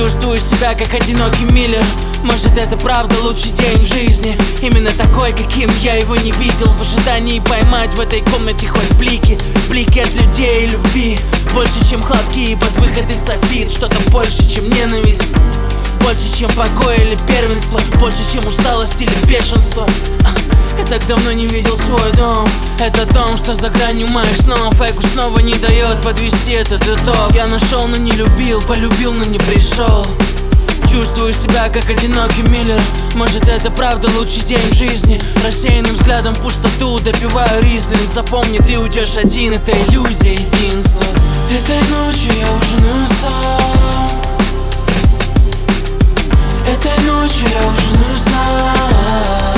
Чувствую себя как одинокий миллер. Может, это правда лучший день в жизни. Именно такой, каким я его не видел. В ожидании поймать в этой комнате хоть блики. Блики от людей и любви. Больше, чем хлопки и под выход из софит. Что-то больше, чем ненависть. Больше, чем покой или первенство. Больше, чем усталость или бешенство. Я так давно не видел свой дом. Это дом, что за гранью моих снов. Эго снова не дает подвести этот итог. Я нашел, но не любил, полюбил, но не пришел. Чувствую себя как одинокий миллер. Может, это правда лучший день в жизни. Рассеянным взглядом пустоту допиваю ризлинг. Запомни, ты уйдешь один, это иллюзия единства. Этой ночью я ужинаю сам. Этой ночью я ужинаю сам.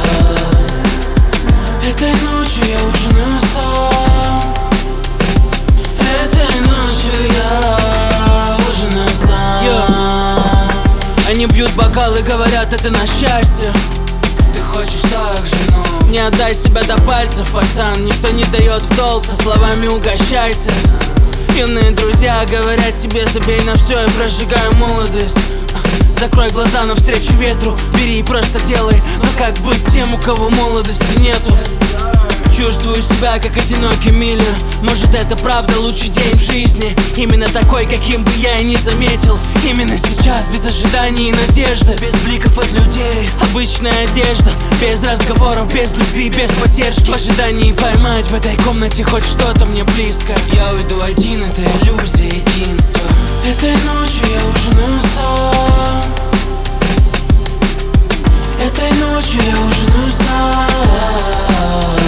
Этой ночью я ужинаю сам. Этой ночью я ужинаю сам. Они бьют бокалы, говорят, это на счастье. Ты хочешь так же, но не отдай себя до пальцев, пацан. Никто не дает в долг, со словами угощайся. Юные друзья говорят тебе, забей на все, я прожигаю молодость. Закрой глаза навстречу ветру, бери и просто делай. Но как быть тем, у кого молодости нету? Чувствую себя как одинокий миллер. Может, это правда лучший день в жизни. Именно такой, каким бы я и не заметил. Именно сейчас, без ожиданий и надежды. Без бликов от людей, обычная одежда. Без разговоров, без любви, без поддержки. В ожидании поймать в этой комнате хоть что-то мне близко. Я уйду один, это иллюзия единства. Этой ночью я ужинаю сам. Этой ночью я ужинаю сам.